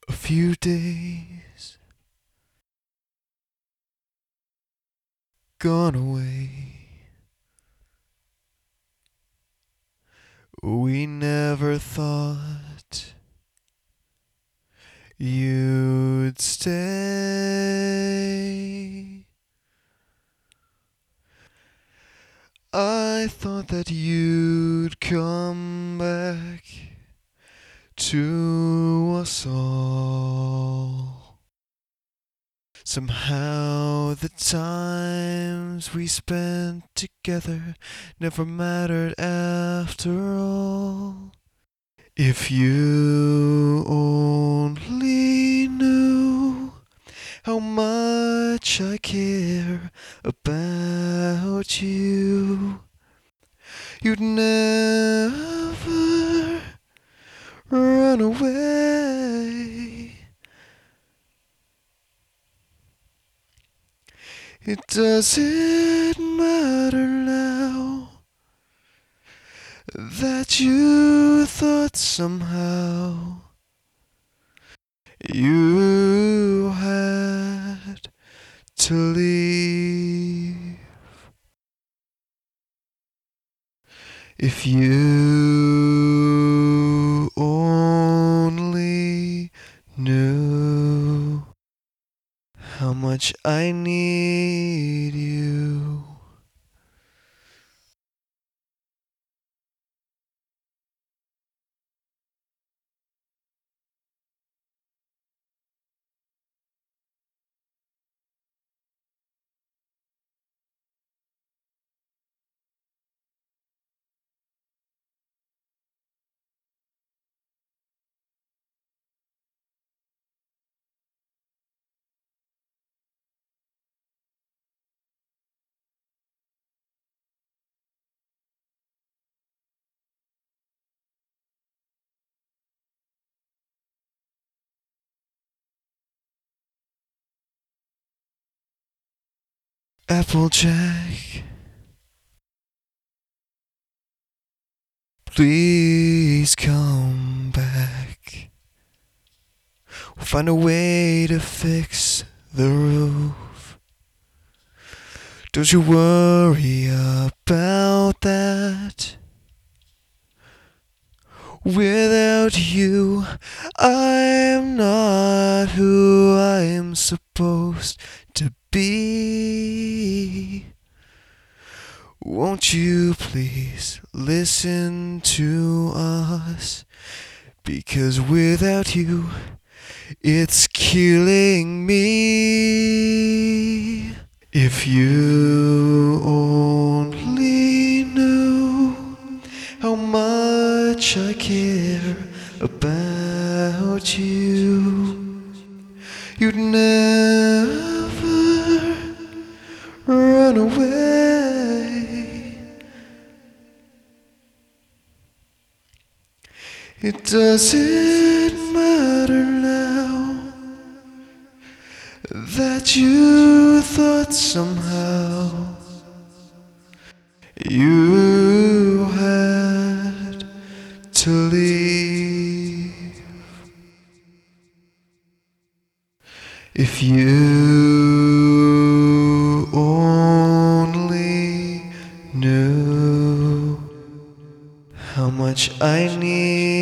A few days gone away. We never thought you'd stay. I thought that you'd come back to us all. Somehow the times we spent together never mattered after all. If you only knew how much I care about you, you'd never run away. It doesn't matter now that you thought somehow you had to leave. If you only knew how much I need you. Applejack, please come back. We'll find a way to fix the roof. Don't you worry about that. Without you, I'm not who I'm supposed to be. Won't you please listen to us? Because without you, it's killing me. If you only knew how much I care about you, you'd never run away. It doesn't matter now that you thought somehow you had to leave. If you only knew how much I need